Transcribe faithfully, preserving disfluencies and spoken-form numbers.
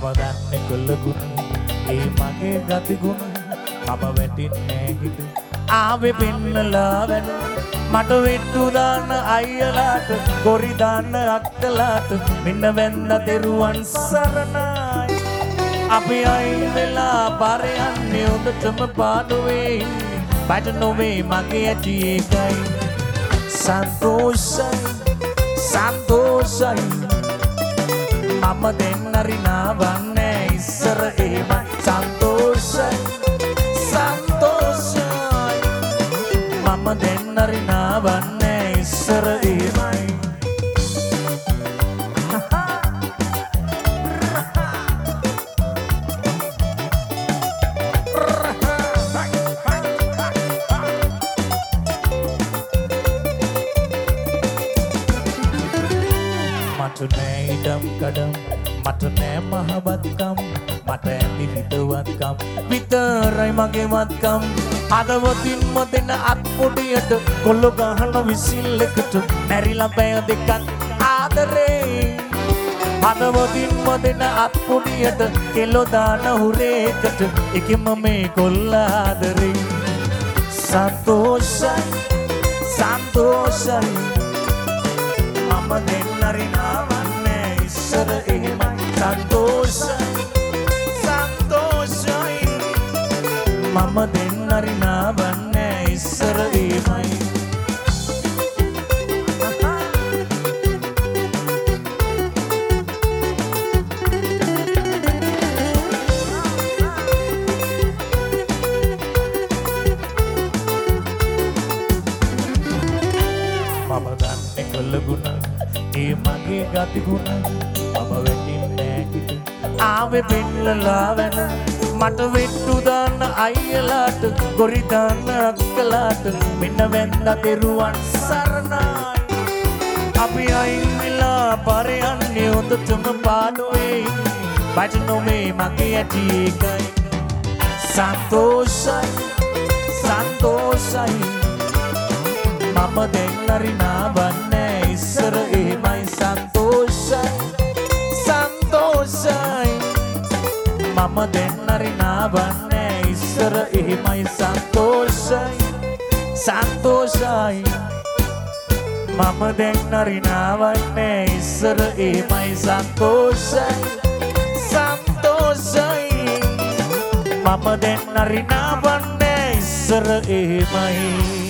මම දන්නේ කොල්ලගුණ ඒ මගේ ගතිගුණ මම වැටින්නේ හිත ආවේ පෙන්නලා වෙන මට වෙට්ටු දාන්න අයියලාට ගොරි දාන්න අක්කලාට මෙන්න වෙන්න දෙරුවන් සරණයි අපි අයින් වෙලා පාර යන්නේ උඩටම පාඩුවේ ඉන්නේ බඩ නොවේ මගේ ඇටි එකයි සන්තෝෂයි සන්තෝෂයි මම දෙන්නරි නාවන්නේ ඉස්සර එහෙමයි සන්තෝෂයි සන්තෝෂයි මම දෙන්නරි නාවන්නේ ඉස්සර එහෙමයි මට නෑ ඉඩම් කඩම් මට නෑ මහබත්කම් මට ඇති හිතවත්කම් විතරයි මගේ වත්කම් හදවතින්ම දෙන අත්පොඩියට කොල්ල ගහන විසිල්ලකට මැරිලා පැය දෙකක් ආදරේ හදවතින්ම දෙන අත්පොඩියට කෙලෝ දාන හුරේකට එකෙම මේ කොල්ල ආදරේ සන්තෝෂයි සන්තෝෂයි මම දෙන්නරි නාවන්නේ ඉස්සර එහෙමයි සන්තෝෂයි සන්තෝෂයි මම දෙන්නරි නාවන්නේ ඉස්සර එහෙමයි මම දන්නේ කොල්ලගුණ ඒ මගේ ගතිගුණ මම වෙටින්නේ හිත ආවේ පෙන්නලා වෙන මට වෙට්ටු දාන්න අයියලාට ගොරි දාන්න අක්කලාට මෙන්න වෙන්න දෙරුවන් සරණයි අපි අයින් වෙලා පාර යන්නේ උඩටම පාඩුවේ ඉන්නේ බඩ නොවේ මගේ ඇටි එකයි සන්තෝෂයි සන්තෝෂයි මම දෙන්නරි නාවන්නේ ඉස්සර එහෙමයි සන්තෝෂයි සන්තෝෂයි මම දෙන්නරි නාවන්නේ ඉස්සර එහෙමයි සන්තෝෂයි සන්තෝෂයි මම දෙන්නරි නාවන්නේ ඉස්සර එහෙමයි සන්තෝෂයි සන්තෝෂයි මම දෙන්නරි නාවන්නේ ඉස්සර එහෙමයි